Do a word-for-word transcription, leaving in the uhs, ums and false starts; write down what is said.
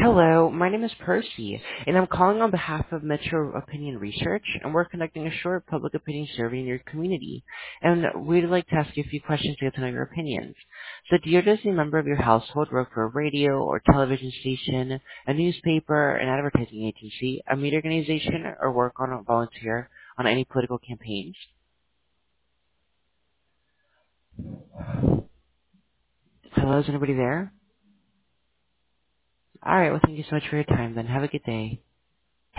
Hello, my name is Percy, and I'm calling on behalf of Metro Opinion Research, and we're conducting a short public opinion survey in your community. And we'd like to ask you a few questions to get to know your opinions. So do you or does any member of your household work for a radio or television station, a newspaper, an advertising agency, a media organization, or work on a volunteer on any political campaigns? Hello, is anybody there? All right, well, thank you so much for your time, then. Have a good day.